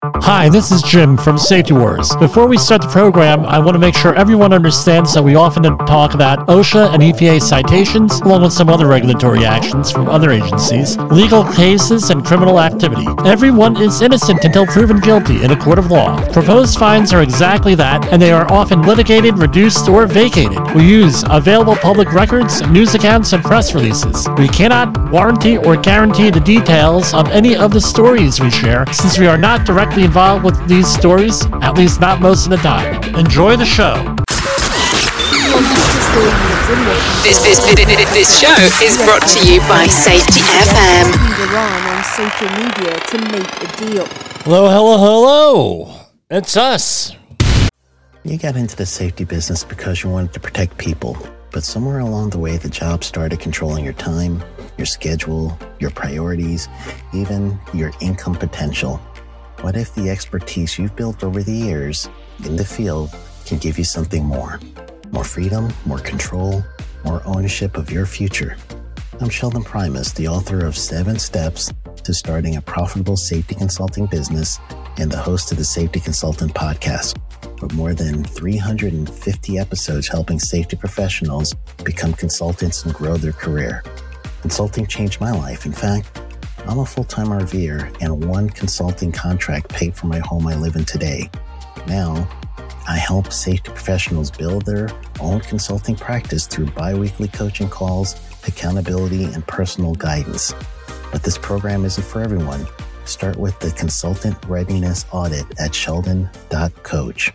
Hi, this is Jim from Safety Wars. Before we start the program, I want to make sure everyone understands that we often talk about OSHA and EPA citations, along with some other regulatory actions from other agencies, legal cases, and criminal activity. Everyone is innocent until proven guilty in a court of law. Proposed fines are exactly that, and they are often litigated, reduced, or vacated. We use available public records, news accounts, and press releases. We cannot warranty or guarantee the details of any of the stories we share, since we are not directly involved with these stories, at least not most of the time. Enjoy the show. This show is brought to you by Safety FM. On social media to make a deal. Hello. It's us. You got into the safety business because you wanted to protect people, but somewhere along the way, the job started controlling your time, your schedule, your priorities, even your income potential. What if the expertise you've built over the years in the field can give you something more? More freedom, more control, more ownership of your future. I'm Sheldon Primus, the author of 7 Steps to Starting a Profitable Safety Consulting Business and the host of the Safety Consultant Podcast, with more than 350 episodes helping safety professionals become consultants and grow their career. Consulting changed my life. In fact, I'm a full-time RVer, and one consulting contract paid for my home I live in today. Now, I help safety professionals build their own consulting practice through bi-weekly coaching calls, accountability, and personal guidance. But this program isn't for everyone. Start with the Consultant Readiness Audit at sheldon.coach.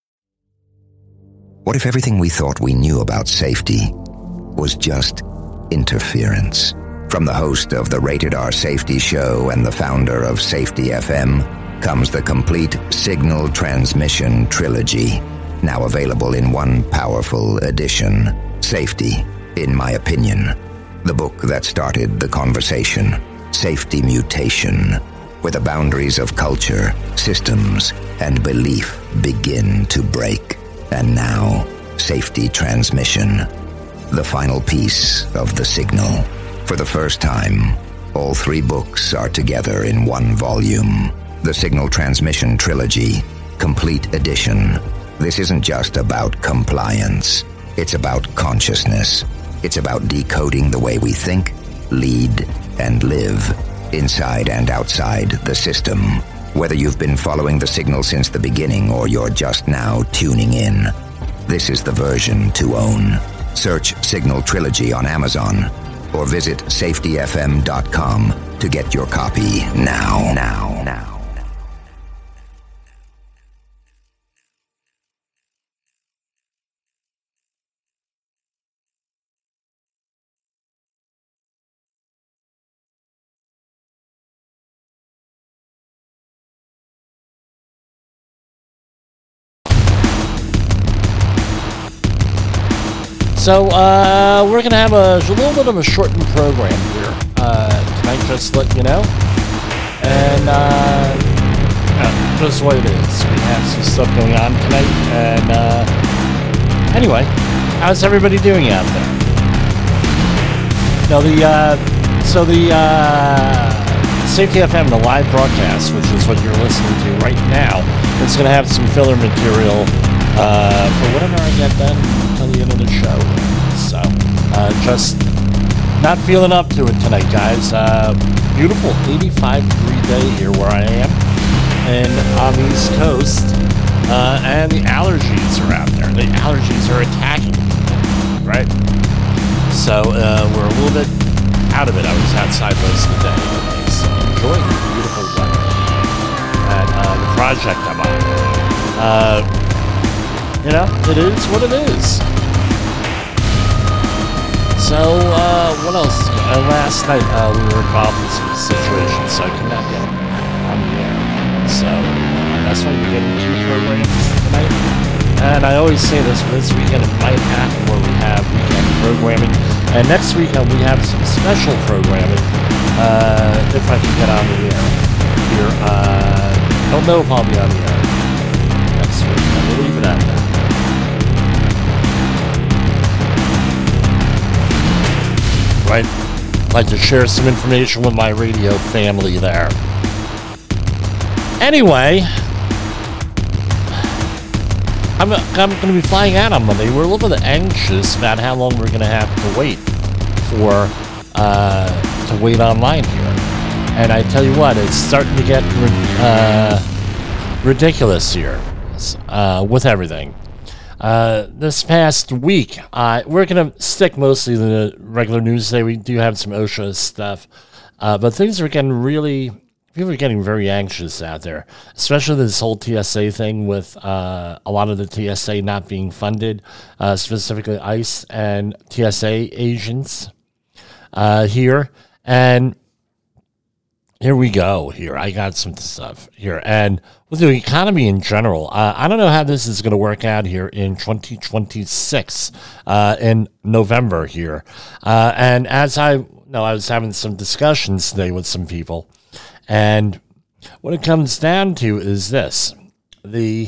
What if everything we thought we knew about safety was just interference? From the host of the Rated R Safety Show and the founder of Safety FM comes the complete Signal Transmission Trilogy, now available in one powerful edition. Safety, in my opinion, the book that started the conversation. Safety Mutation, where the boundaries of culture, systems, and belief begin to break. And now, Safety Transmission, the final piece of the signal. For the first time, all 3 books are together in one volume. The Signal Transmission Trilogy, Complete Edition. This isn't just about compliance. It's about consciousness. It's about decoding the way we think, lead, and live, inside and outside the system. Whether you've been following the signal since the beginning or you're just now tuning in, this is the version to own. Search Signal Trilogy on Amazon or visit safetyfm.com to get your copy now. So, we're going to have a little bit of a shortened program here tonight, just to let you know. And just what it is. We have some stuff going on tonight. And anyway, how's everybody doing out there? Now, the Safety FM, the live broadcast, which is what you're listening to right now, is going to have some filler material for whatever I get done until the end of the show. So, just not feeling up to it tonight, guys. Beautiful 85-degree day here where I am, and on the East Coast, and the allergies are out there. The allergies are attacking me, right? So, we're a little bit out of it. I was outside most of the day today, so enjoying the beautiful weather at the project I'm on. It is what it is. So, what else? Last night, we were involved in some situations, so I could not get on the air. So, that's why we're getting 2 programs tonight. And I always say this weekend it might happen where we have weekend programming. And next weekend we have some special programming, if I can get on the air here. Don't know if I'll be on the air next week. We'll leave it at that. Right? I'd like to share some information with my radio family there. Anyway, I'm going to be flying out on Monday. We're a little bit anxious about how long we're going to have to wait for to wait online here. And I tell you what, it's starting to get ridiculous here with everything. This past week, we're going to stick mostly to the regular news today. We do have some OSHA stuff, but things are getting people are getting very anxious out there, especially this whole TSA thing with a lot of the TSA not being funded, specifically ICE and TSA agents here. And here we go here. I got some stuff here. And with the economy in general, I don't know how this is going to work out here in 2026 in November here. And as I was having some discussions today with some people, and what it comes down to is this. The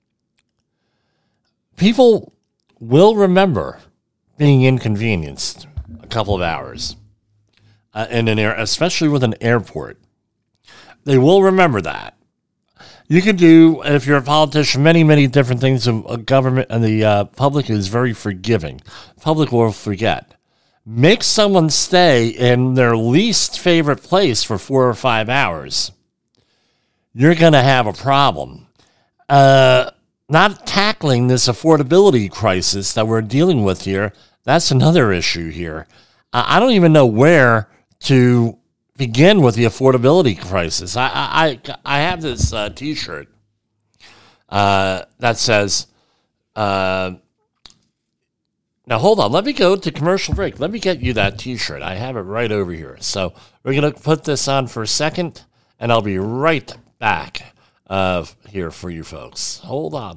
people will remember being inconvenienced a couple of hours in an especially with an airport. They will remember that. You can do, if you're a politician, many, many different things. A government and the public is very forgiving. Public will forget. Make someone stay in their least favorite place for 4 or 5 hours. You're going to have a problem. Not tackling this affordability crisis that we're dealing with here, that's another issue here. I don't even know where to begin with the affordability crisis. I have this T-shirt that says, now, hold on. Let me go to commercial break. Let me get you that T-shirt. I have it right over here. So we're going to put this on for a second, and I'll be right back here for you folks. Hold on.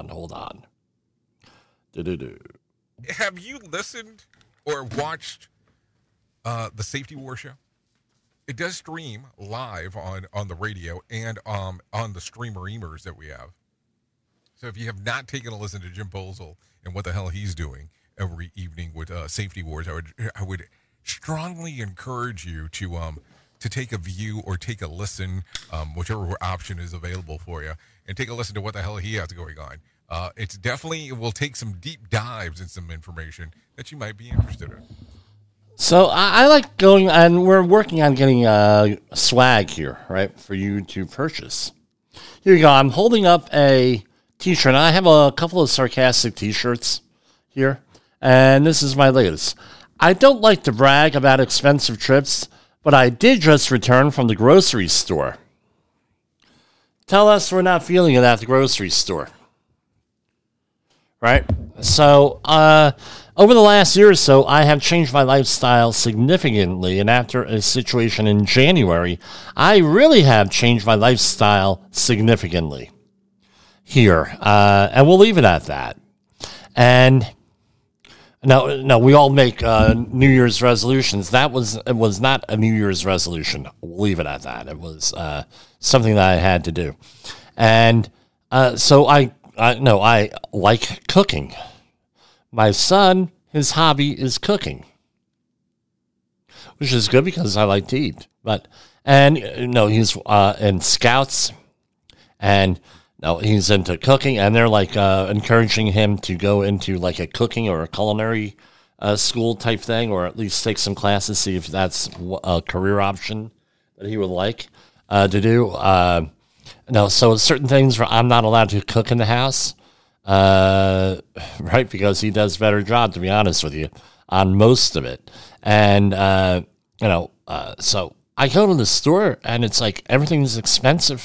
Have you listened or watched the Safety War Show? It does stream live on the radio and on the streamer-emers that we have. So if you have not taken a listen to Jim Bolzel and what the hell he's doing every evening with Safety Wars, I would strongly encourage you to take a view or take a listen, whichever option is available for you, and take a listen to what the hell he has going on. It will take some deep dives in some information that you might be interested in. So I like going, and we're working on getting swag here, right, for you to purchase. Here you go. I'm holding up a T-shirt, and I have a couple of sarcastic T-shirts here, and this is my latest. I don't like to brag about expensive trips, but I did just return from the grocery store. Tell us we're not feeling it at the grocery store. Right? So, over the last year or so, I have changed my lifestyle significantly, and after a situation in January, I really have changed my lifestyle significantly here, and we'll leave it at that. And no, we all make New Year's resolutions. It was not a New Year's resolution. We'll leave it at that. It was something that I had to do, and so I like cooking. My son, his hobby is cooking, which is good because I like to eat. He's in Scouts, and he's into cooking, and they're like encouraging him to go into like a cooking or a culinary school type thing, or at least take some classes, see if that's a career option that he would like to do. So certain things where I'm not allowed to cook in the house. Right, because he does a better job, to be honest with you, on most of it. And, so I go to the store and it's like everything's expensive.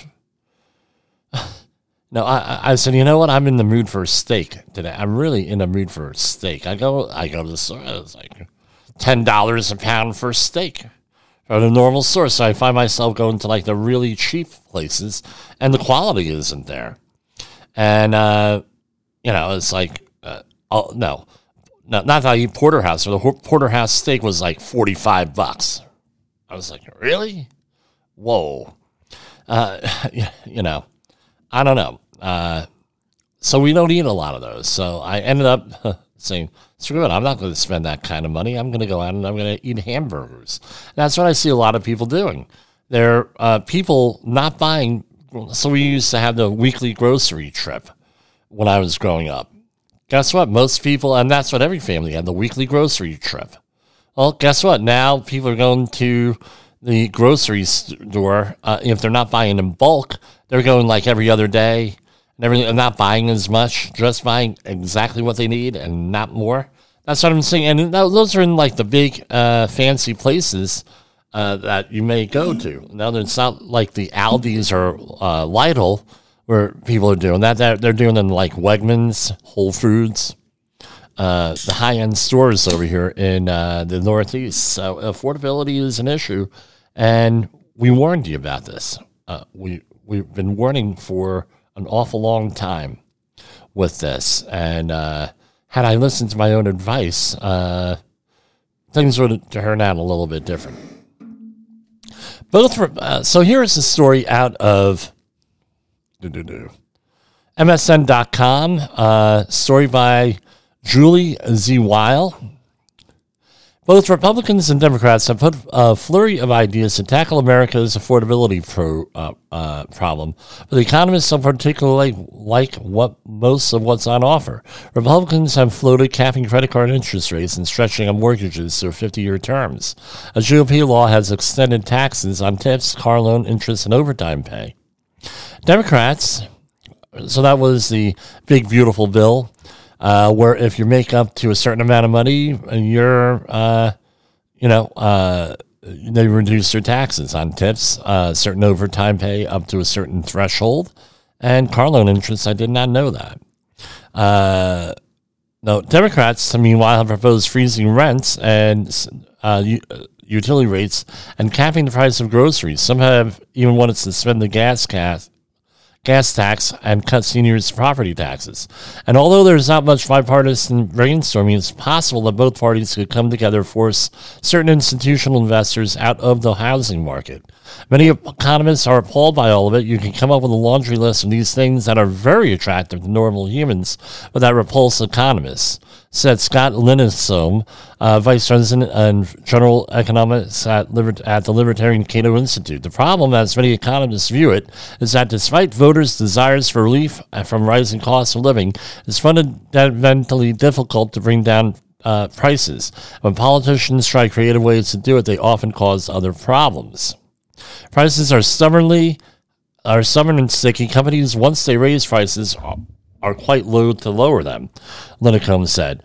No, I said, you know what? I'm in the mood for a steak today. I'm really in the mood for a steak. I go to the store. It's like $10 a pound for a steak from a normal store. So I find myself going to like the really cheap places and the quality isn't there. And, it's like, not that I eat porterhouse. So the porterhouse steak was like $45. I was like, really? Whoa. I don't know. So we don't eat a lot of those. So I ended up saying, screw it, I'm not going to spend that kind of money. I'm going to go out and I'm going to eat hamburgers. And that's what I see a lot of people doing. They're people not buying So we used to have the weekly grocery trip when I was growing up. Guess what? Most people, and that's what every family had, the weekly grocery trip. Well, guess what? Now people are going to the grocery store. If they're not buying in bulk, they're going like every other day. And not buying as much, just buying exactly what they need and not more. That's what I'm saying. And those are in like the big fancy places that you may go to. Now, it's not like the Aldi's or Lidl where people are doing that. They're doing it in like Wegmans, Whole Foods, the high-end stores over here in the Northeast. So affordability is an issue, and we warned you about this. We've been warning for an awful long time with this, and had I listened to my own advice, things would turn out a little bit different. So here's a story out of MSN.com, story by Julie Z. Weil. Both Republicans and Democrats have put a flurry of ideas to tackle America's affordability problem, but economists don't particularly like most of what's on offer. Republicans have floated capping credit card interest rates and stretching on mortgages to 50-year terms. A GOP law has extended taxes on tips, car loan interest, and overtime pay. Democrats, so that was the big, beautiful bill, where if you make up to a certain amount of money, you're, they reduce their taxes on tips, certain overtime pay up to a certain threshold, and car loan interest. I did not know that. No, Democrats, meanwhile, have proposed freezing rents and utility rates and capping the price of groceries. Some have even wanted to suspend the gas tax and cut seniors' property taxes. And although there's not much bipartisan brainstorming, it's possible that both parties could come together to force certain institutional investors out of the housing market. Many economists are appalled by all of it. You can come up with a laundry list of these things that are very attractive to normal humans, but that repulse economists, said Scott Linesome, Vice President and General Economist at the Libertarian Cato Institute. The problem, as many economists view it, is that despite voters' desires for relief from rising costs of living, it's fundamentally difficult to bring down prices. When politicians try creative ways to do it, they often cause other problems. Prices are stubborn and sticky. Companies, once they raise prices, are quite loath to lower them, Lincecum said.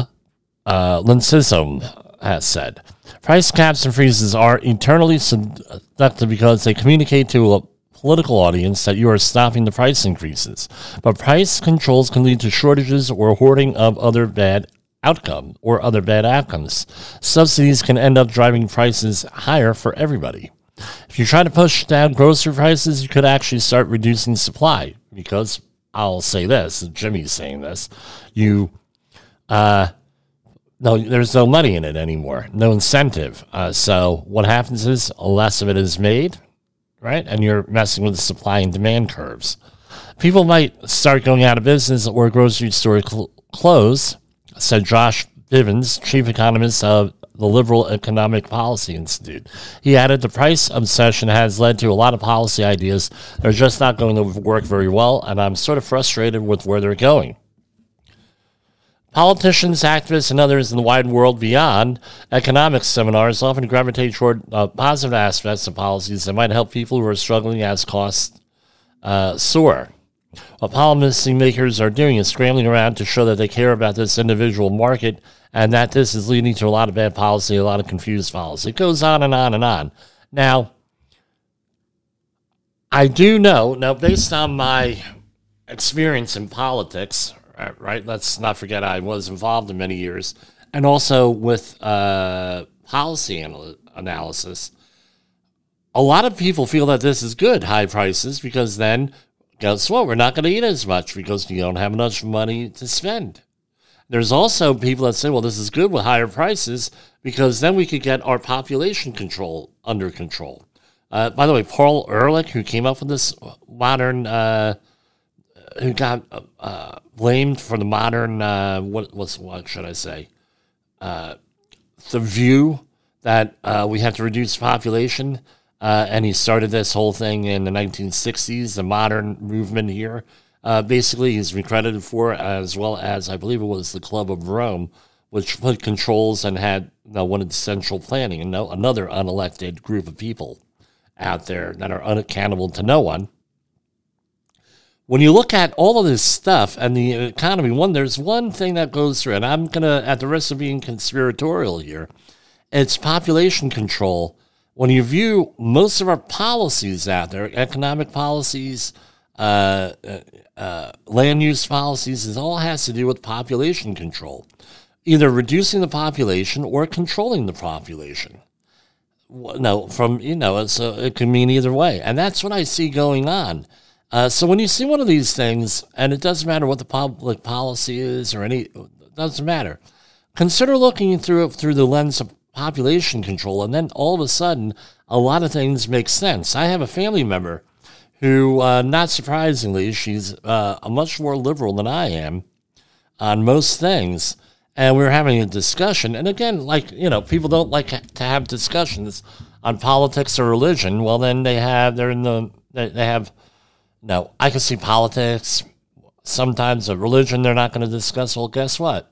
Lincecum has said. Price caps and freezes are eternally seductive because they communicate to a political audience that you are stopping the price increases. But price controls can lead to shortages or hoarding of other bad outcomes. Subsidies can end up driving prices higher for everybody. If you try to push down grocery prices, you could actually start reducing supply because I'll say this, Jimmy's saying this, there's no money in it anymore, no incentive. So what happens is less of it is made, right? And you're messing with the supply and demand curves. People might start going out of business or grocery store close, said Josh Bivens, chief economist of the Liberal Economic Policy Institute. He added, the price obsession has led to a lot of policy ideas that are just not going to work very well, and I'm sort of frustrated with where they're going. Politicians, activists, and others in the wide world beyond economics seminars often gravitate toward positive aspects of policies that might help people who are struggling as costs soar. What policy makers are doing is scrambling around to show that they care about this individual market and that this is leading to a lot of bad policy, a lot of confused policy. It goes on and on and on. Now, I do know, based on my experience in politics, right, let's not forget I was involved in many years, and also with policy analysis, a lot of people feel that this is good, high prices, because then, guess what, we're not going to eat as much because you don't have enough money to spend. There's also people that say, well, this is good with higher prices because then we could get our population control under control. By the way, Paul Ehrlich, who came up with this modern, who got blamed for the modern, what should I say? The view that we have to reduce population and he started this whole thing in the 1960s, the modern movement here. Basically, he's been credited for, as well as, I believe it was the Club of Rome, which put controls and had wanted central planning, and another unelected group of people out there that are unaccountable to no one. When you look at all of this stuff and the economy, there's one thing that goes through, and I'm going to, at the risk of being conspiratorial here, it's population control. When you view most of our policies out there, economic policies, land use policies, it all has to do with population control, either reducing the population or controlling the population. It can mean either way, and that's what I see going on. So when you see one of these things, and it doesn't matter what the public policy is it doesn't matter. Consider looking through it through the lens of population control, and then all of a sudden, a lot of things make sense. I have a family member who, not surprisingly, she's much more liberal than I am on most things, and we were having a discussion. And again, people don't like to have discussions on politics or religion. Well, then I can see politics. Sometimes a religion they're not going to discuss. Well, guess what?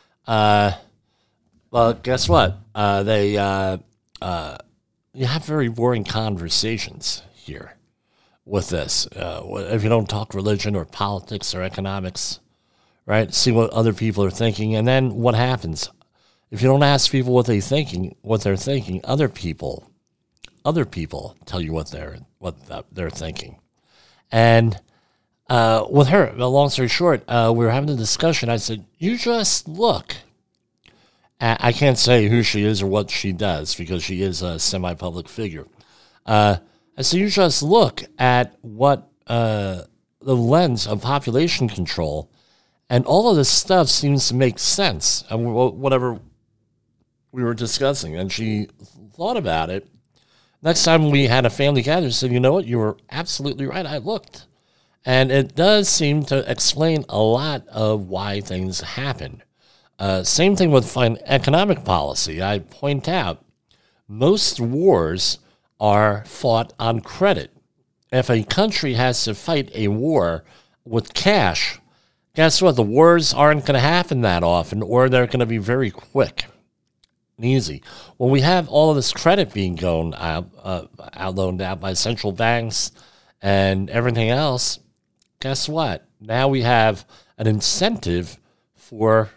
You have very boring conversations here with this. If you don't talk religion or politics or economics, right? See what other people are thinking, and then what happens? If you don't ask people what they're thinking, other people tell you what they're thinking. And with her, long story short, we were having a discussion. I said, you just look. I can't say who she is or what she does because she is a semi-public figure. I said, you just look at what the lens of population control, and all of this stuff seems to make sense. And whatever we were discussing, and she thought about it. Next time we had a family gathering, she said, you know what, you were absolutely right. I looked. And it does seem to explain a lot of why things happen. Same thing with economic policy. I point out, most wars are fought on credit. If a country has to fight a war with cash, guess what? The wars aren't going to happen that often, or they're going to be very quick and easy. When we have all of this credit being loaned out by central banks and everything else, guess what? Now we have an incentive for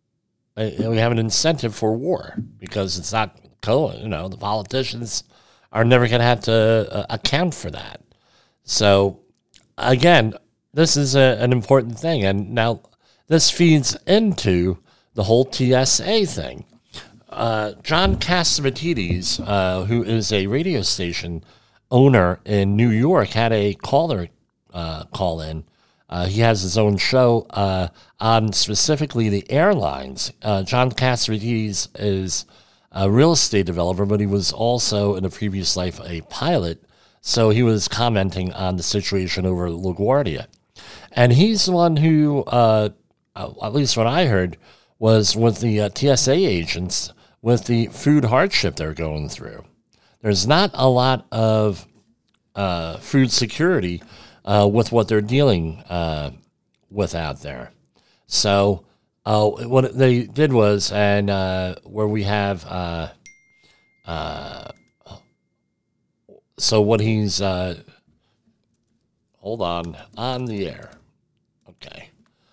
war because it's not the politicians are never going to have to account for that. So again, this is an important thing, and now this feeds into the whole TSA thing. John Catsimatidis, who is a radio station owner in New York, had a caller call in. He has his own show on specifically the airlines. John Catsimatidis is a real estate developer, but he was also in a previous life a pilot. So he was commenting on the situation over LaGuardia. And he's the one who, at least what I heard, was with the TSA agents with the food hardship they're going through. There's not a lot of food security with what they're dealing with out there. So what they did was, and where we have, so what he's, hold on the air. Okay.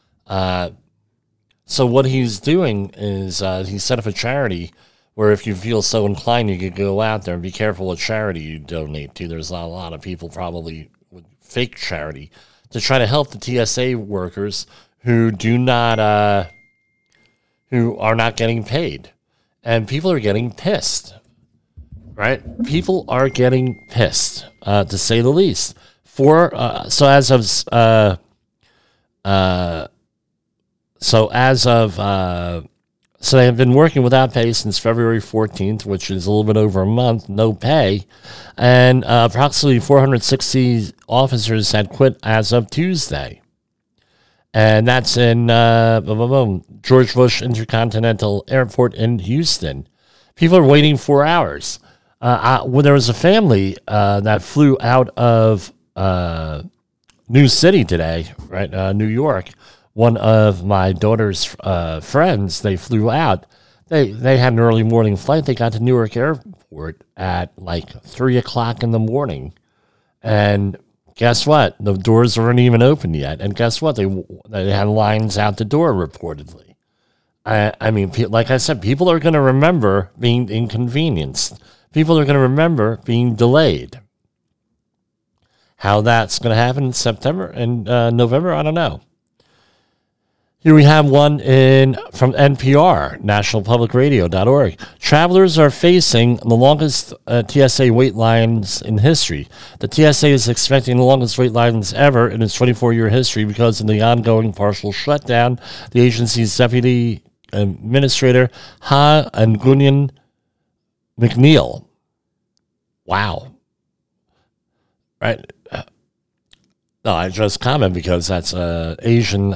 So what he's doing is he set up a charity where if you feel so inclined, you could go out there and be careful what charity you donate to. There's a lot of people probably with fake charity to try to help the TSA workers who who are not getting paid. And people are getting pissed, right? People are getting pissed, to say the least. So they have been working without pay since February 14th, which is a little bit over a month, no pay. And approximately 460 officers had quit as of Tuesday. And that's in George Bush Intercontinental Airport in Houston. People are waiting 4 hours. Well, there was a family that flew out of New City today, right? New York. One of my daughter's friends, they flew out. They had an early morning flight. They got to Newark Airport at like 3 o'clock in the morning. And guess what? The doors weren't even open yet. And guess what? They had lines out the door, reportedly. I mean, like I said, people are going to remember being inconvenienced. People are going to remember being delayed. How that's going to happen in September and November, I don't know. Here we have one from NPR, nationalpublicradio.org. Travelers are facing the longest TSA wait lines in history. The TSA is expecting the longest wait lines ever in its 24-year history because of the ongoing partial shutdown. The agency's deputy administrator, Ha Nguyen McNeil. Wow. Right. No, I just comment because that's Asian.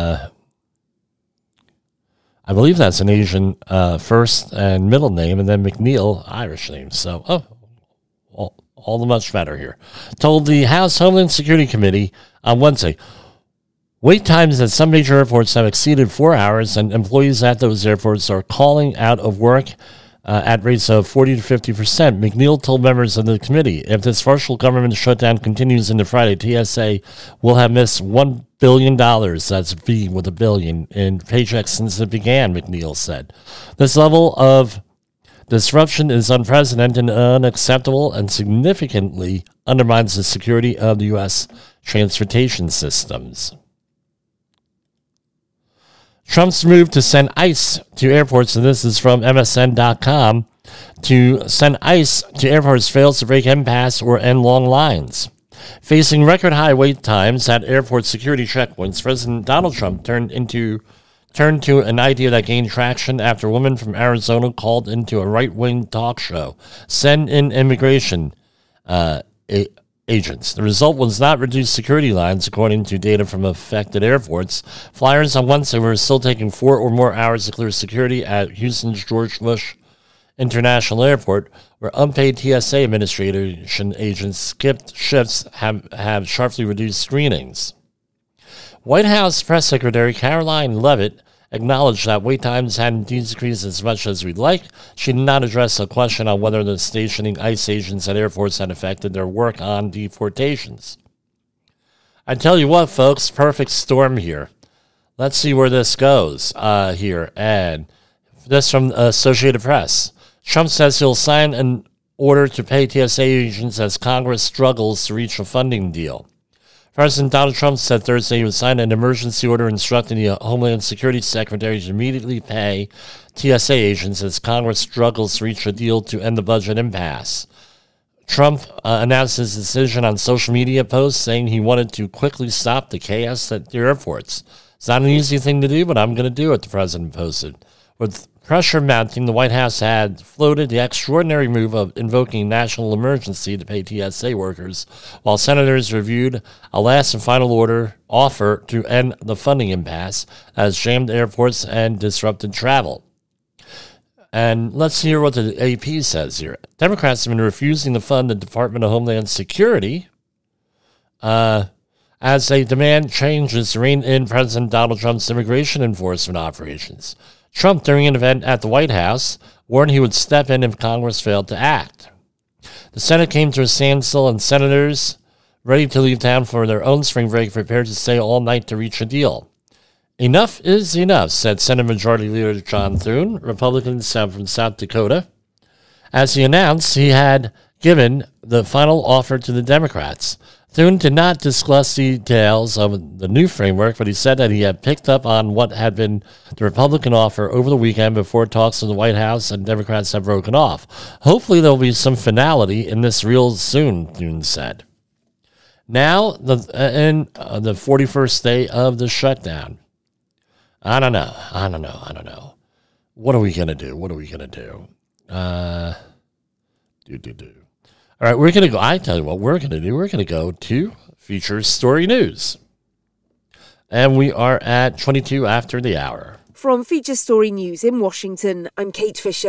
I believe that's an Asian first and middle name, and then McNeil, Irish name. So, all the much better here. Told the House Homeland Security Committee on Wednesday, wait times at some major airports have exceeded 4 hours, and employees at those airports are calling out of work at rates of 40 to 50%. McNeil told members of the committee, if this partial government shutdown continues into Friday, TSA will have missed $1 billion, that's B with a billion, in paychecks since it began, McNeil said. This level of disruption is unprecedented and unacceptable and significantly undermines the security of the U.S. transportation systems. Trump's move to send ICE to airports, and this is from MSN.com, to send ICE to airports fails to break impasse or end long lines. Facing record high wait times at airport security checkpoints, President Donald Trump turned to an idea that gained traction after a woman from Arizona called into a right-wing talk show. Send in immigration agents. The result was not reduced security lines, according to data from affected airports. Flyers on Wednesday were still taking 4 or more hours to clear security at Houston's George Bush International Airport, where unpaid TSA administration agents skipped shifts have sharply reduced screenings. White House Press Secretary Caroline Leavitt acknowledged that wait times hadn't decreased as much as we'd like. She did not address a question on whether the stationing ICE agents at airports had affected their work on deportations. I tell you what, folks, perfect storm here. Let's see where this goes here. And this from Associated Press. Trump says he'll sign an order to pay TSA agents as Congress struggles to reach a funding deal. President Donald Trump said Thursday he would sign an emergency order instructing the Homeland Security Secretary to immediately pay TSA agents as Congress struggles to reach a deal to end the budget impasse. Trump announced his decision on social media posts, saying he wanted to quickly stop the chaos at the airports. It's not an easy thing to do, but I'm going to do it, the president posted. With pressure mounting, the White House had floated the extraordinary move of invoking national emergency to pay TSA workers, while senators reviewed a last and final offer to end the funding impasse that has jammed airports and disrupted travel. And let's hear what the AP says here. Democrats have been refusing to fund the Department of Homeland Security as they demand changes to rein in President Donald Trump's immigration enforcement operations. Trump, during an event at the White House, warned he would step in if Congress failed to act. The Senate came to a standstill, and senators, ready to leave town for their own spring break, prepared to stay all night to reach a deal. Enough is enough, said Senate Majority Leader John Thune, Republican from South Dakota, as he announced he had given the final offer to the Democrats. Thune did not discuss details of the new framework, but he said that he had picked up on what had been the Republican offer over the weekend before talks in the White House and Democrats have broken off. Hopefully there will be some finality in this real soon, Thune said. Now, the 41st day of the shutdown. I don't know. What are we going to do? All right, we're going to go. I tell you what we're going to do. We're going to go to Features Story News. And we are at 22 after the hour. From Feature Story News in Washington, I'm Kate Fisher.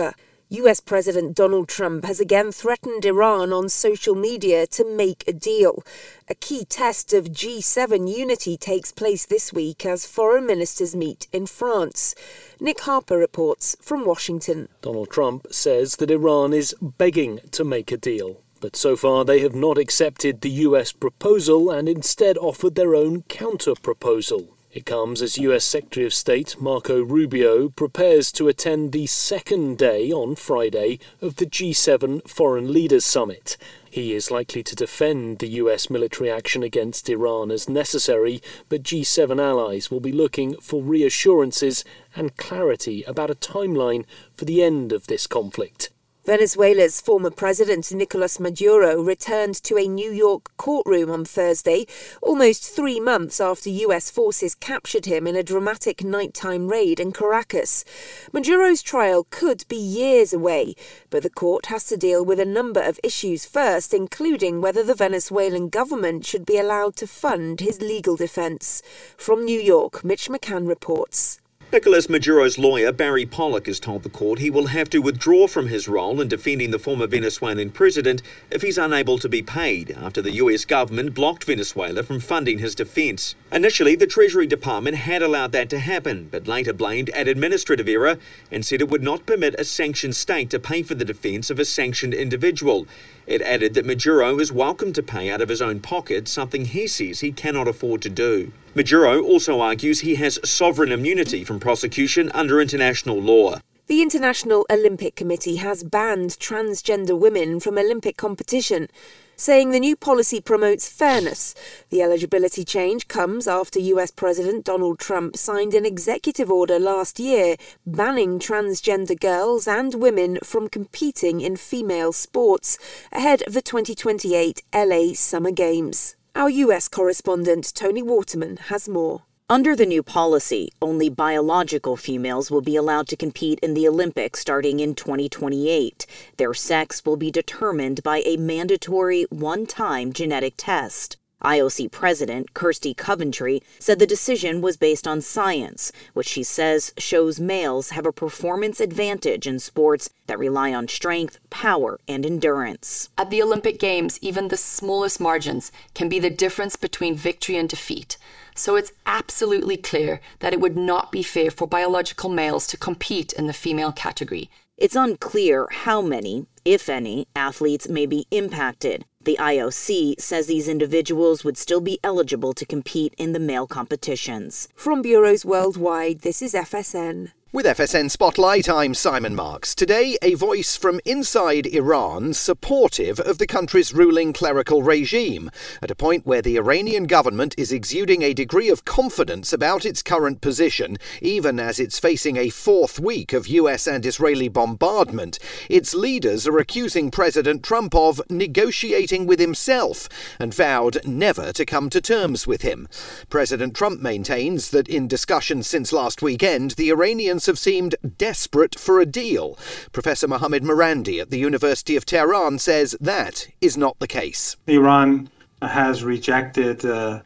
US President Donald Trump has again threatened Iran on social media to make a deal. A key test of G7 unity takes place this week as foreign ministers meet in France. Nick Harper reports from Washington. Donald Trump says that Iran is begging to make a deal. But so far they have not accepted the US proposal and instead offered their own counter-proposal. It comes as US Secretary of State Marco Rubio prepares to attend the second day on Friday of the G7 Foreign Leaders Summit. He is likely to defend the US military action against Iran as necessary, but G7 allies will be looking for reassurances and clarity about a timeline for the end of this conflict. Venezuela's former president Nicolas Maduro returned to a New York courtroom on Thursday, almost 3 months after US forces captured him in a dramatic nighttime raid in Caracas. Maduro's trial could be years away, but the court has to deal with a number of issues first, including whether the Venezuelan government should be allowed to fund his legal defense. From New York, Mitch McCann reports. Nicolas Maduro's lawyer, Barry Pollock, has told the court he will have to withdraw from his role in defending the former Venezuelan president if he's unable to be paid after the US government blocked Venezuela from funding his defence. Initially, the Treasury Department had allowed that to happen, but later blamed an administrative error and said it would not permit a sanctioned state to pay for the defence of a sanctioned individual. It added that Maduro is welcome to pay out of his own pocket, something he says he cannot afford to do. Maduro also argues he has sovereign immunity from prosecution under international law. The International Olympic Committee has banned transgender women from Olympic competition, saying the new policy promotes fairness. The eligibility change comes after US President Donald Trump signed an executive order last year banning transgender girls and women from competing in female sports ahead of the 2028 LA Summer Games. Our US correspondent Tony Waterman has more. Under the new policy, only biological females will be allowed to compete in the Olympics starting in 2028. Their sex will be determined by a mandatory one-time genetic test. IOC President Kirsty Coventry said the decision was based on science, which she says shows males have a performance advantage in sports that rely on strength, power, and endurance. At the Olympic Games, even the smallest margins can be the difference between victory and defeat. So it's absolutely clear that it would not be fair for biological males to compete in the female category. It's unclear how many, if any, athletes may be impacted. The IOC says these individuals would still be eligible to compete in the male competitions. From bureaus worldwide, this is FSN. With FSN Spotlight, I'm Simon Marks. Today, a voice from inside Iran supportive of the country's ruling clerical regime, at a point where the Iranian government is exuding a degree of confidence about its current position, even as it's facing a fourth week of US and Israeli bombardment. Its leaders are accusing President Trump of negotiating with himself and vowed never to come to terms with him. President Trump maintains that in discussions since last weekend, the Iranians have seemed desperate for a deal. Professor Mohammad Marandi at the University of Tehran says that is not the case. Iran has rejected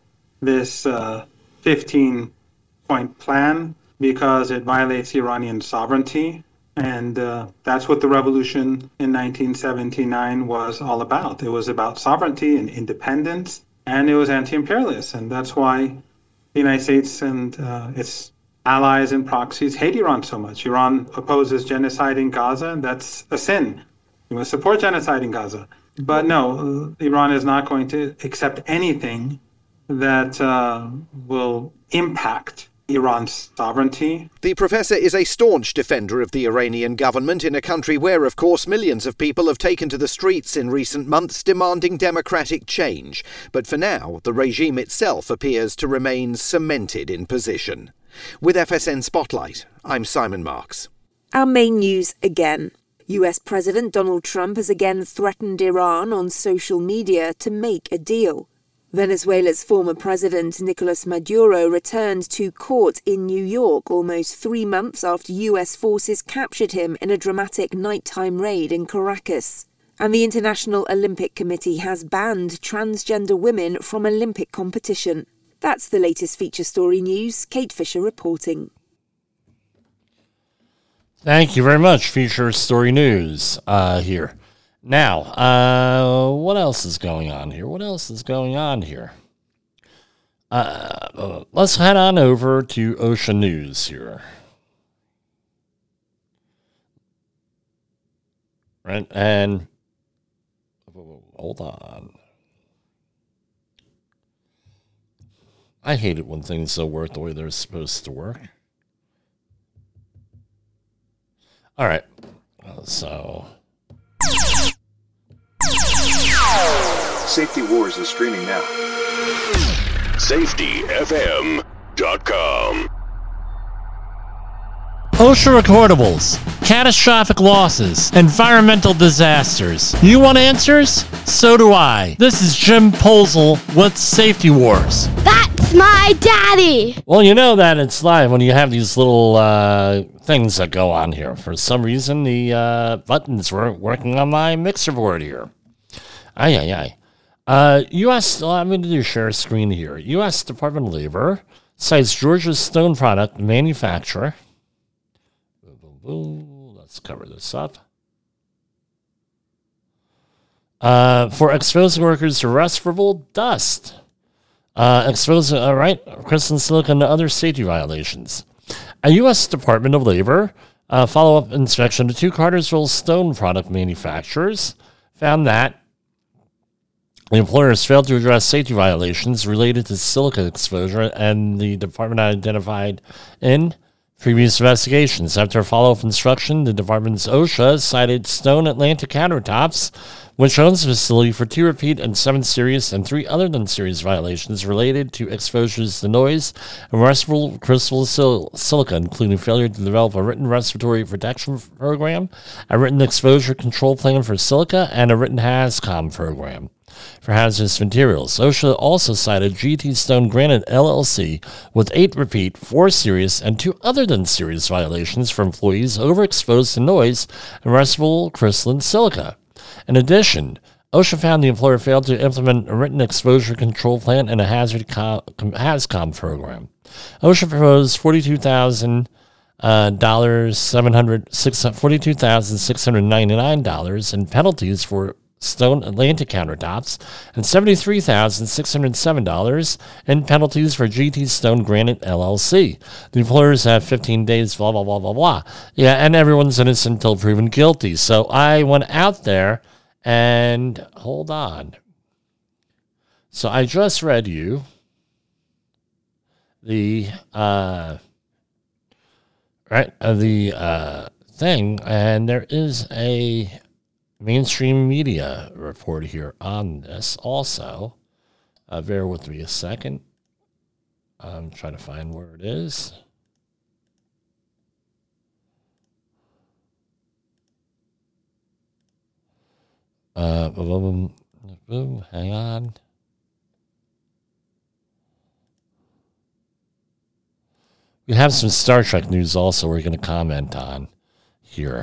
this 15-point plan because it violates Iranian sovereignty. And that's what the revolution in 1979 was all about. It was about sovereignty and independence, and it was anti-imperialist. And that's why the United States and its allies and proxies hate Iran so much. Iran opposes genocide in Gaza, and that's a sin. You must support genocide in Gaza. But no, Iran is not going to accept anything that will impact Iran's sovereignty. The professor is a staunch defender of the Iranian government in a country where, of course, millions of people have taken to the streets in recent months demanding democratic change. But for now, the regime itself appears to remain cemented in position. With FSN Spotlight, I'm Simon Marks. Our main news again. US President Donald Trump has again threatened Iran on social media to make a deal. Venezuela's former president Nicolas Maduro returned to court in New York almost 3 months after US forces captured him in a dramatic nighttime raid in Caracas. And the International Olympic Committee has banned transgender women from Olympic competition. That's the latest feature story news. Kate Fisher reporting. Thank you very much, Feature Story News here. Now, what else is going on here? Let's head on over to OSHA News here. Right, and hold on. I hate it when things don't work the way they're supposed to work. All right, so Safety Wars is streaming now. SafetyFM.com. OSHA recordables, catastrophic losses, environmental disasters. You want answers? So do I. This is Jim Posel with Safety Wars. That's my daddy! Well, you know that it's live when you have these little things that go on here. For some reason, the buttons weren't working on my mixer board here. U.S. I'm going to do share screen here. U.S. Department of Labor cites Georgia's stone product manufacturer. Let's cover this up. For exposing workers to respirable dust. Exposing, crystalline silicon and other safety violations. A U.S. Department of Labor follow-up inspection of two Cartersville stone product manufacturers found that the employers failed to address safety violations related to silica exposure, and the department identified in previous investigations. After a follow-up instruction, the department's OSHA cited Stone Atlantic Countertops, which owns the facility, for 2 repeat and 7 serious and 3 other than serious violations related to exposures to noise and respirable crystal silica, including failure to develop a written respiratory protection program, a written exposure control plan for silica, and a written HAZCOM program for hazardous materials. OSHA also cited GT Stone Granite LLC with 8 repeat, 4 serious, and 2 other than serious violations for employees overexposed to noise and respirable crystalline silica. In addition, OSHA found the employer failed to implement a written exposure control plan and a HAZCOM program. OSHA proposed $42,699 in penalties for Stone Atlantic Countertops and $73,607 in penalties for GT Stone Granite LLC. The employers have 15 days, blah, blah, blah, blah, blah. Yeah, and everyone's innocent until proven guilty. So I went out there and, hold on. So I just read you the thing, and there is a mainstream media report here on this also. Bear with me a second. I'm trying to find where it is. Hang on. We have some Star Trek news also we're going to comment on here.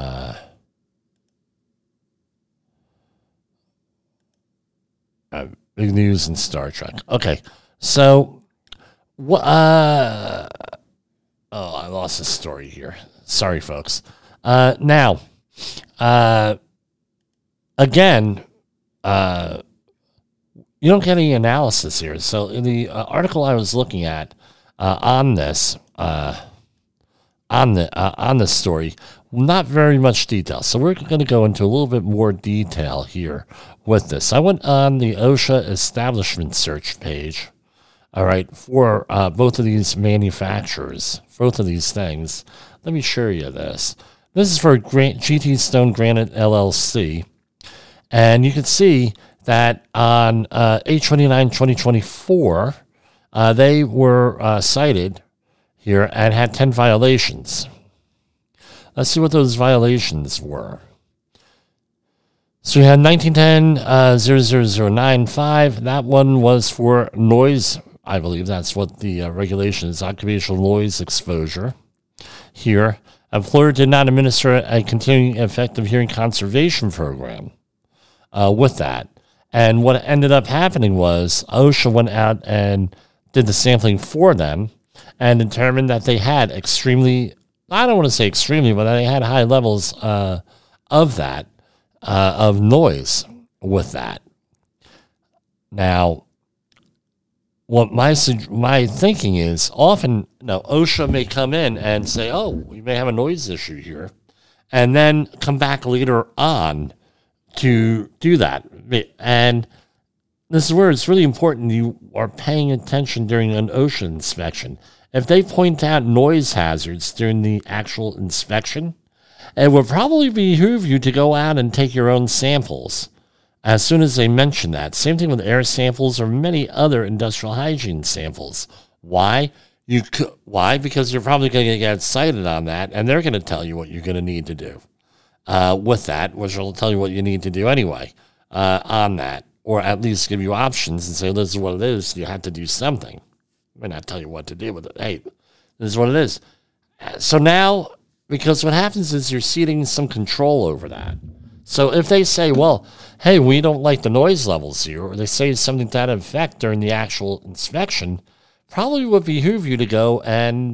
Big news in Star Trek. Okay, so I lost the story here. Sorry, folks. Now, again, you don't get any analysis here. So in the article I was looking at on this story, not very much detail. So we're going to go into a little bit more detail here with this. I went on the OSHA establishment search page, all right, for both of these manufacturers, both of these things. Let me show you this. This is for GT Stone Granite LLC. And you can see that on 8/29/2024, they were cited here and had 10 violations. Let's see what those violations were. So we had 1910-00095. That one was for noise. I believe that's what the regulation is, occupational noise exposure. Here, employer did not administer a continuing effective hearing conservation program with that. And what ended up happening was OSHA went out and did the sampling for them and determined that they had extremely I don't want to say extremely, but they had high levels of that, of noise with that. Now, what my thinking is, often, OSHA may come in and say, oh, we may have a noise issue here, and then come back later on to do that. And this is where it's really important you are paying attention during an OSHA inspection. If they point out noise hazards during the actual inspection, it would probably behoove you to go out and take your own samples as soon as they mention that. Same thing with air samples or many other industrial hygiene samples. Why? Why? Because you're probably going to get cited on that, and they're going to tell you what you're going to need to do with that, which will tell you what you need to do anyway on that, or at least give you options and say, this is what it is. You have to do something. I may not tell you what to do with it. Hey, this is what it is. So now, because what happens is you're ceding some control over that. So if they say, well, hey, we don't like the noise levels here, or they say something to that effect during the actual inspection, probably would behoove you to go and,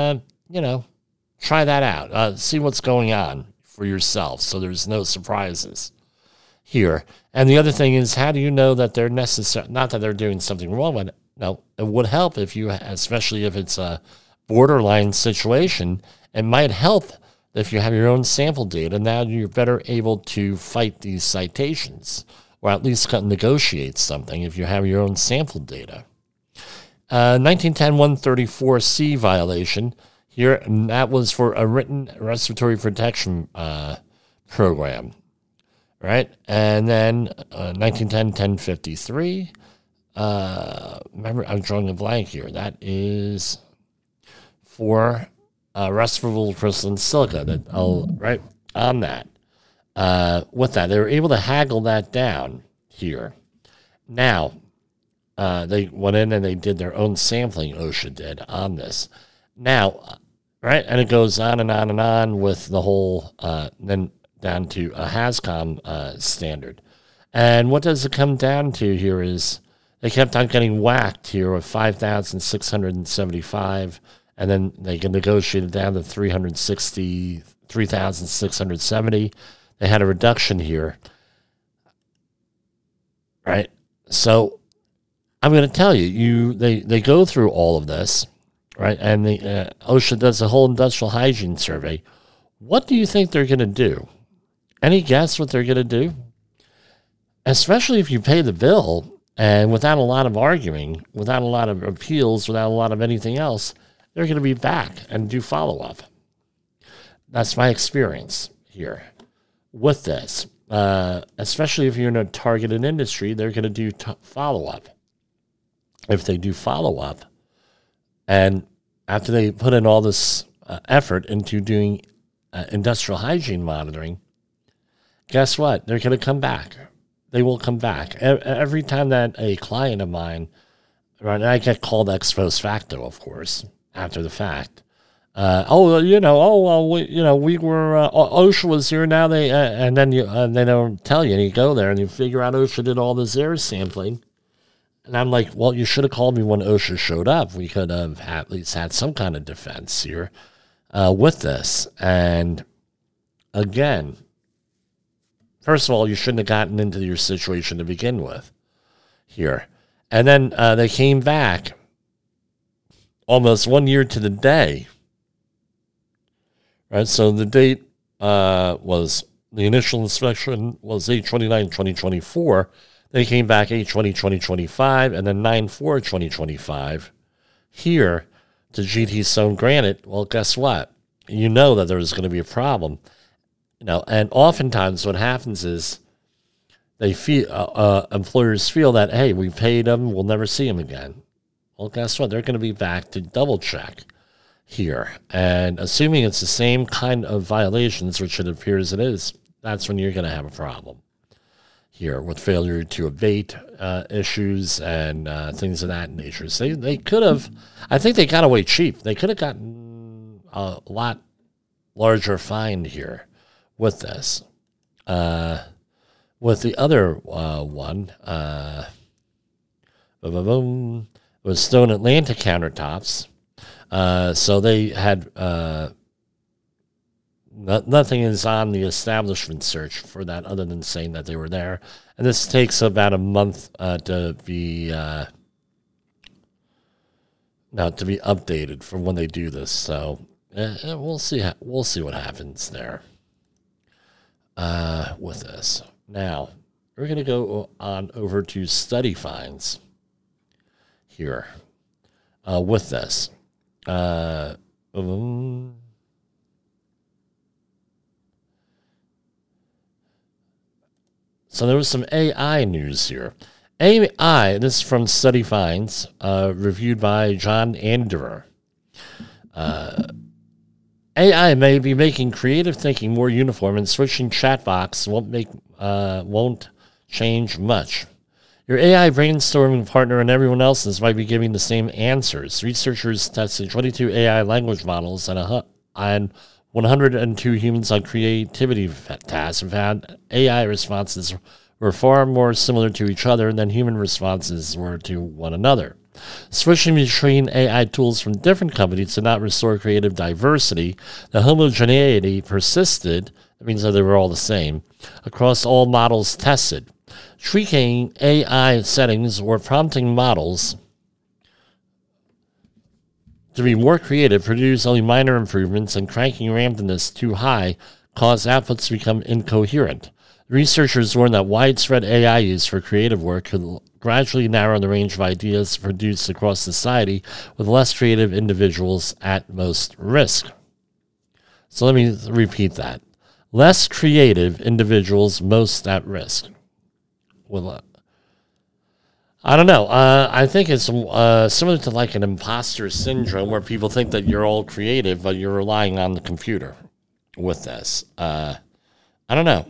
try that out. See what's going on for yourself so there's no surprises here. And the other thing is, how do you know that they're necessary? Not that they're doing something wrong, but no, it would help if you, especially if it's a borderline situation, it might help if you have your own sample data. Now you're better able to fight these citations, or at least negotiate something if you have your own sample data. 1910-134C violation here, and that was for a written respiratory protection program, right? And then 1910-1053. Remember, I'm drawing a blank here. That is for respirable crystalline silica. That right on that. With that, they were able to haggle that down here. Now, they went in and they did their own sampling. OSHA did on this. Now, right, and it goes on and on and on with the whole. Then down to a HAZCOM standard. And what does it come down to here is they kept on getting whacked here with 5,675, and then they can negotiate it down to 3,670. They had a reduction here, right? So I'm going to tell you, they go through all of this, right? And the OSHA does a whole industrial hygiene survey. What do you think they're going to do? Any guess what they're going to do? Especially if you pay the bill and without a lot of arguing, without a lot of appeals, without a lot of anything else, they're going to be back and do follow-up. That's my experience here with this. Especially if you're in a targeted industry, they're going to do follow-up. If they do follow-up, and after they put in all this effort into doing industrial hygiene monitoring, guess what? They're going to come back. They will come back. Every time that a client of mine, right, and I get called ex post facto, of course, after the fact. We were, OSHA was here now. And then they don't tell you, and you go there and you figure out OSHA did all this air sampling. And I'm like, well, you should have called me when OSHA showed up. We could have at least had some kind of defense here with this. And again, first of all, you shouldn't have gotten into your situation to begin with here. And then they came back almost 1 year to the day. Right, so the date was, the initial inspection was 8/29/2024. They came back 8/20/2025, and then 9/4/2025 here to GT Stone Granite. Well, guess what? You know that there's going to be a problem. And oftentimes what happens is they feel employers feel that, hey, we paid them, we'll never see them again. Well, guess what? They're going to be back to double check here. And assuming it's the same kind of violations, which it appears it is, that's when you're going to have a problem here with failure to abate issues and things of that nature. So they could have, I think they got away cheap. They could have gotten a lot larger fine here with this. With the other one, was Stone Atlantic countertops. So they had nothing is on the establishment search for that other than saying that they were there. And this takes about a month to be updated from when they do this. So we'll see. We'll see what happens there with this. Now we're going to go on over to study finds here with this. So there was some AI news here. AI, this is from Study Finds, reviewed by John Anderer. AI may be making creative thinking more uniform, and switching chatbots won't change much. Your AI brainstorming partner and everyone else's might be giving the same answers. Researchers tested 22 AI language models and 102 humans on creativity tasks and found AI responses were far more similar to each other than human responses were to one another. Switching between AI tools from different companies did not restore creative diversity. The homogeneity persisted, that means that they were all the same, across all models tested. Tweaking AI settings or prompting models to be more creative produced only minor improvements, and cranking randomness too high caused outputs to become incoherent. Researchers warn that widespread AI use for creative work could gradually narrow the range of ideas produced across society, with less creative individuals at most risk. So let me repeat that. Less creative individuals most at risk. Well, I don't know. I think it's similar to like an imposter syndrome, where people think that you're all creative, but you're relying on the computer with this. I don't know.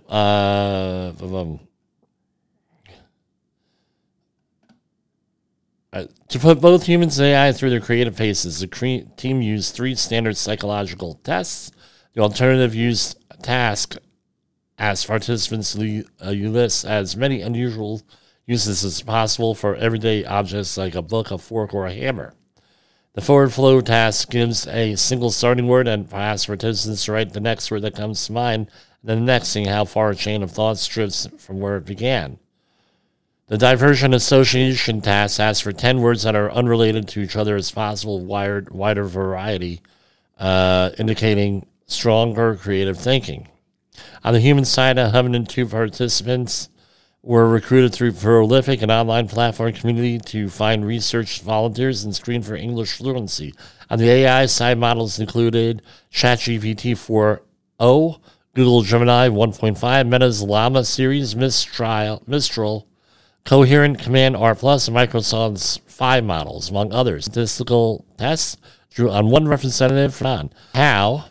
To put both humans and AI through their creative paces, the team used 3 standard psychological tests. The alternative used task asked participants to list as many unusual uses as possible for everyday objects like a book, a fork, or a hammer. The forward flow task gives a single starting word and asks participants to write the next word that comes to mind, and then the next, seeing how far a chain of thoughts drifts from where it began. The diversion association task asks for 10 words that are unrelated to each other as possible, wider variety, indicating stronger creative thinking. On the human side, 102 participants were recruited through prolific and online platform community to find research volunteers and screen for English fluency. On the AI side, models included ChatGPT 4.0, Google Gemini 1.5, Meta's Llama series, Mistral, Coherent Command R+, and Microsoft's 5 models, among others. Statistical tests drew on one representative on how,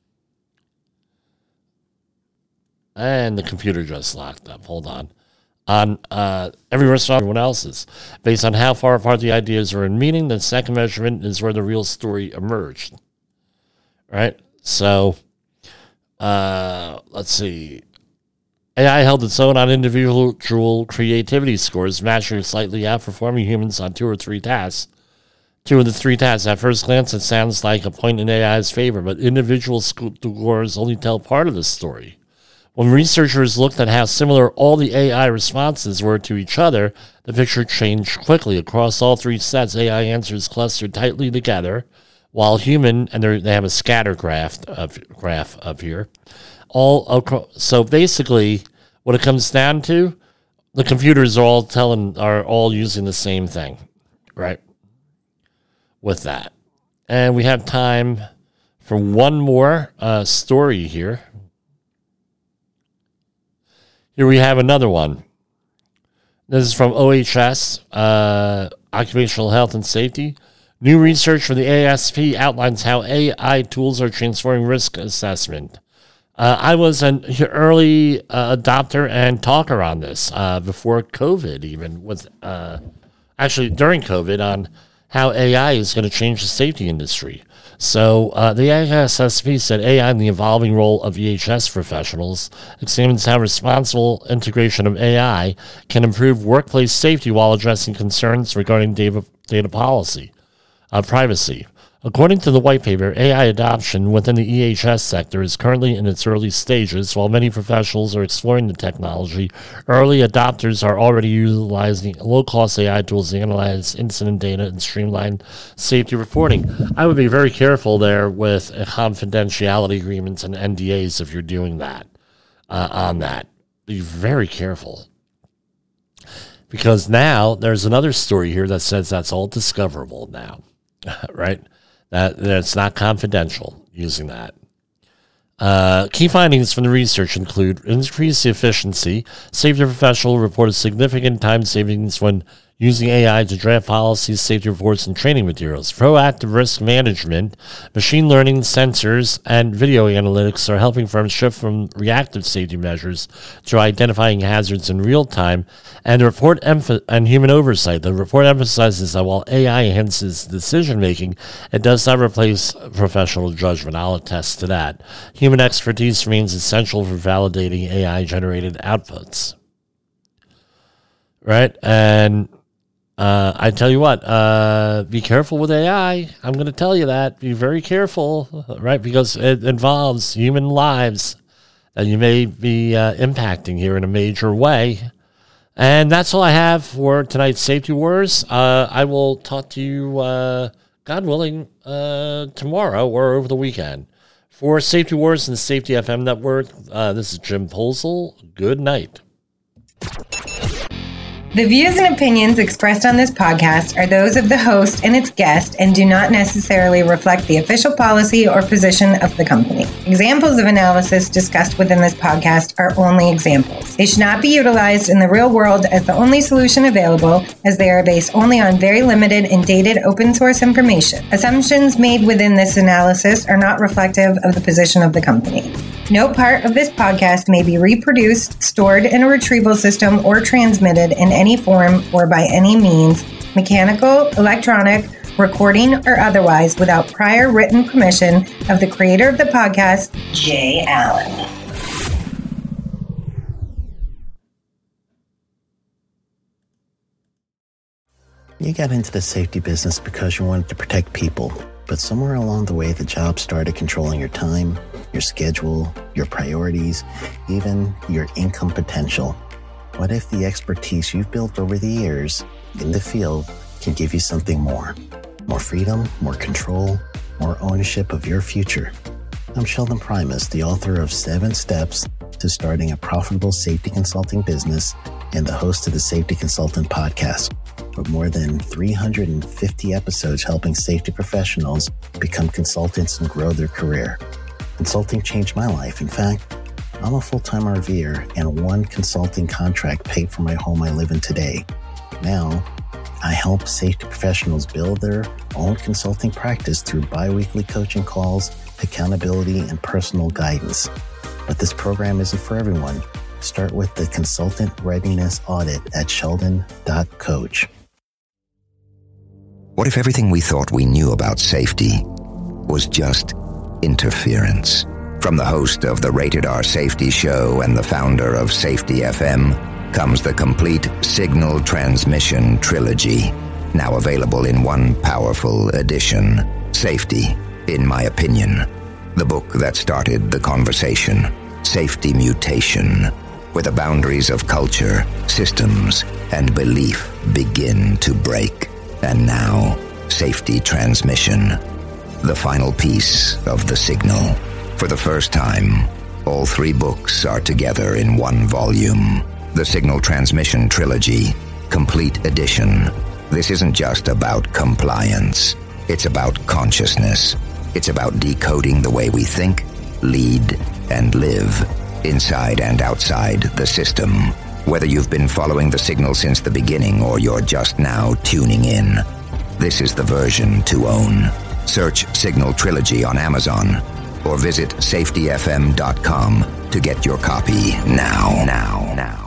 and the computer just locked up, hold on every response everyone else's, based on how far apart the ideas are in meaning. The second measurement is where the real story emerged. Right? So, let's see. AI held its own on individual creativity scores, matching slightly outperforming humans on 2 or 3 tasks. 2 of the 3 tasks. At first glance, it sounds like a point in AI's favor, but individual scores only tell part of the story. When researchers looked at how similar all the AI responses were to each other, the picture changed quickly. Across all 3 sets, AI answers clustered tightly together, while human, and they have a scatter graph up here. So basically, what it comes down to, the computers are all using the same thing, right? With that, and we have time for one more story here. Here we have another one. This is from OHS, Occupational Health and Safety. New research from the ASP outlines how AI tools are transforming risk assessment. I was an early adopter and talker on this before COVID, even with actually during COVID, on how AI is going to change the safety industry. So the ASSP said AI and the evolving role of EHS professionals examines how responsible integration of AI can improve workplace safety while addressing concerns regarding data policy. privacy. According to the white paper, AI adoption within the EHS sector is currently in its early stages. While many professionals are exploring the technology, early adopters are already utilizing low-cost AI tools to analyze incident data and streamline safety reporting. I would be very careful there with confidentiality agreements and NDAs if you're doing that. On that, be very careful. Because now there's another story here that says that's all discoverable now, right? That's not confidential using that. Key findings from the research include increased efficiency. Safety professionals reported significant time savings when using AI to draft policies, safety reports, and training materials. Proactive risk management, machine learning, sensors, and video analytics are helping firms shift from reactive safety measures to identifying hazards in real time. And the report and human oversight. The report emphasizes that while AI enhances decision making, it does not replace professional judgment. I'll attest to that. Human expertise remains essential for validating AI-generated outputs. Right? And I tell you what, be careful with AI. I'm going to tell you that. Be very careful, right? Because it involves human lives that you may be impacting here in a major way. And that's all I have for tonight's Safety Wars. I will talk to you, God willing, tomorrow or over the weekend. For Safety Wars and the Safety FM Network, this is Jim Posel. Good night. The views and opinions expressed on this podcast are those of the host and its guest and do not necessarily reflect the official policy or position of the company. Examples of analysis discussed within this podcast are only examples. They should not be utilized in the real world as the only solution available, as they are based only on very limited and dated open source information. Assumptions made within this analysis are not reflective of the position of the company. No part of this podcast may be reproduced, stored in a retrieval system, or transmitted in any form or by any means, mechanical, electronic, recording, or otherwise, without prior written permission of the creator of the podcast, Jay Allen. You got into the safety business because you wanted to protect people. But somewhere along the way, the job started controlling your time, your schedule, your priorities, even your income potential. What if the expertise you've built over the years in the field can give you something more? More freedom, more control, more ownership of your future. I'm Sheldon Primus, the author of 7 Steps to Starting a Profitable Safety Consulting Business and the host of the Safety Consultant Podcast, with more than 350 episodes helping safety professionals become consultants and grow their career. Consulting changed my life. In fact, I'm a full-time RVer, and one consulting contract paid for my home I live in today. Now, I help safety professionals build their own consulting practice through bi-weekly coaching calls, accountability, and personal guidance. But this program isn't for everyone. Start with the Consultant Readiness Audit at sheldon.coach. What if everything we thought we knew about safety was just interference? From the host of the Rated R Safety Show and the founder of Safety FM comes the complete Signal Transmission Trilogy, now available in one powerful edition. Safety, in my opinion, the book that started the conversation. Safety Mutation, where the boundaries of culture, systems, and belief begin to break. And now, Safety Transmission, the final piece of the signal. For the first time, all 3 books are together in one volume. The Signal Transmission Trilogy, Complete Edition. This isn't just about compliance. It's about consciousness. It's about decoding the way we think, lead, and live, inside and outside the system. Whether you've been following the signal since the beginning or you're just now tuning in, this is the version to own. Search Signal Trilogy on Amazon or visit safetyfm.com to get your copy now.